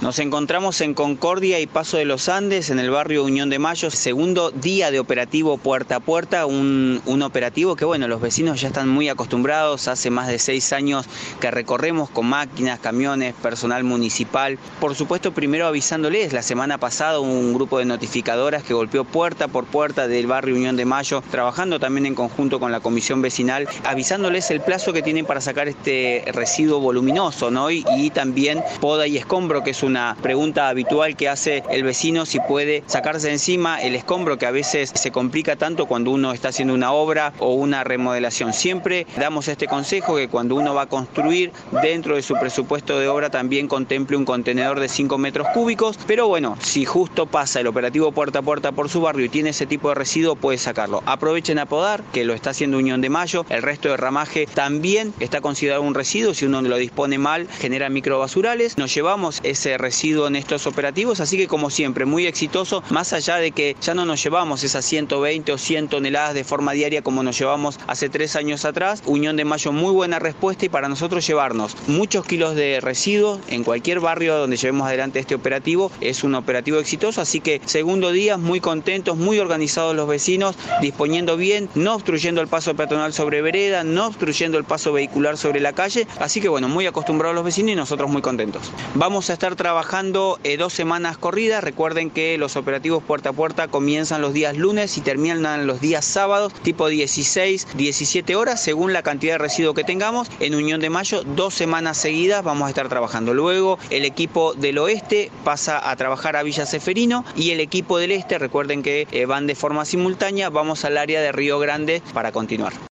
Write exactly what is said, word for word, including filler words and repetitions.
Nos encontramos en Concordia y Paso de los Andes, en el barrio Unión de Mayo, segundo día de operativo puerta a puerta, un, un operativo que bueno, los vecinos ya están muy acostumbrados, hace más de seis años que recorremos con máquinas, camiones, personal municipal. Por supuesto, primero avisándoles, la semana pasada un grupo de notificadoras que golpeó puerta por puerta del barrio Unión de Mayo, trabajando también en conjunto con la comisión vecinal, avisándoles el plazo que tienen para sacar este residuo voluminoso, ¿no? Y, y también poda y escombro, que es un una pregunta habitual que hace el vecino, si puede sacarse encima el escombro, que a veces se complica tanto cuando uno está haciendo una obra o una remodelación. Siempre damos este consejo, que cuando uno va a construir, dentro de su presupuesto de obra también contemple un contenedor de cinco metros cúbicos, pero bueno, si justo pasa el operativo puerta a puerta por su barrio y tiene ese tipo de residuo, puede sacarlo. Aprovechen a podar, que lo está haciendo Unión de Mayo. El resto de ramaje también está considerado un residuo, si uno lo dispone mal, genera microbasurales. Nos llevamos ese residuo en estos operativos, así que como siempre, muy exitoso, más allá de que ya no nos llevamos esas ciento veinte o cien toneladas de forma diaria como nos llevamos hace tres años atrás. Unión de Mayo, muy buena respuesta, y para nosotros llevarnos muchos kilos de residuos en cualquier barrio donde llevemos adelante este operativo es un operativo exitoso, así que segundo día, muy contentos, muy organizados los vecinos, disponiendo bien, no obstruyendo el paso peatonal sobre vereda, no obstruyendo el paso vehicular sobre la calle, así que bueno, muy acostumbrados los vecinos y nosotros muy contentos. Vamos a estar trabajando eh, dos semanas corridas. Recuerden que los operativos puerta a puerta comienzan los días lunes y terminan los días sábados, tipo dieciséis, diecisiete horas, según la cantidad de residuo que tengamos. En Unión de Mayo, dos semanas seguidas vamos a estar trabajando. Luego, el equipo del oeste pasa a trabajar a Villa Ceferino, y el equipo del este, recuerden que eh, van de forma simultánea, vamos al área de Río Grande para continuar.